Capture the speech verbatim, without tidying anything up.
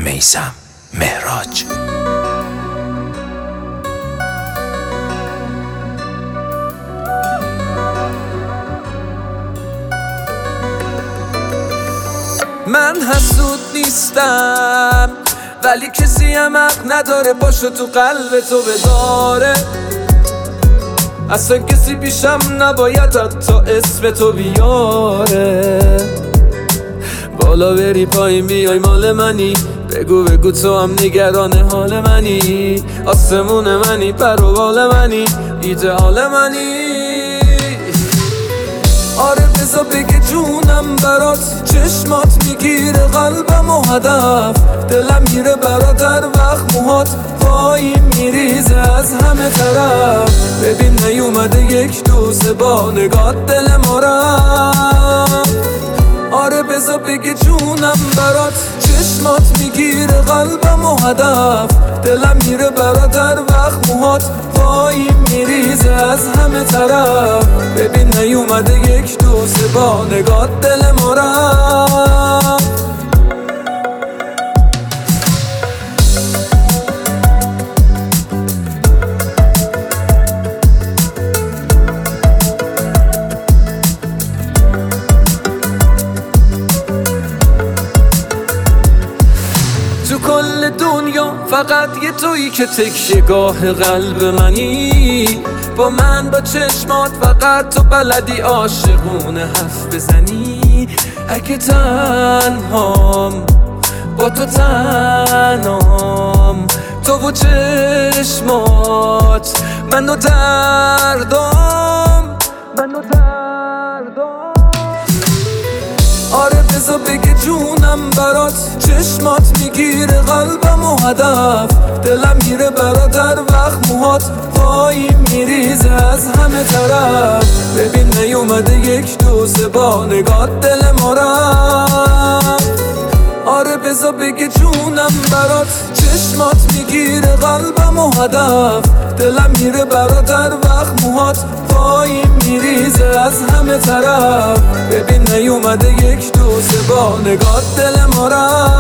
میثم مهراج. من حسود نیستم ولی کسی هم حق نداره باشو تو قلب تو بداره. اصلا کسی پیشم نباید حتی اسم تو بیاره. بالا بری پایین بیای مال منی، بگو بگو تو هم نگران حال منی. آسمون منی، پر و بال منی، ایدئال منی. آره بذار بگه جونم برات، چشمات میگیره قلبم و هدف. دلم میره برات هر وقت موهات پایین میریزه از همه طرف. ببین نیومده یک دوسه با نگات دل ما رفت. آره بذار بگه جونم برات، چشمات میگیره قلبم و هدف. دلم میره برات هر وقت موهات پایین میریزه از همه طرف. ببین نیومده یک دوسه با نگات دل ما رفت. تو کل دنیا فقط یه تویی که تکیه‌گاه قلب منی. با من با چشمات فقط تو بلدی عاشقونه حرف بزنی. اگه تنهام با تو تنهام، تو و چشمات من و دردام، من و دردام. آره بذار بگه جونم برات، چشمات میگیره قلبم و هدف. دلم میره برات هر وقت موهات پایین میریزه از همه طرف. ببین نیومده یک دوسه با نگات دل ما رفت. آره بذار بگه جونم برات، چشمات میگیره قلبم و هدف. دلم میره برات هر وقت موهات پایین میریزه از همه طرف. ببین نیومده یک دوسه با نگات دل ما رفت.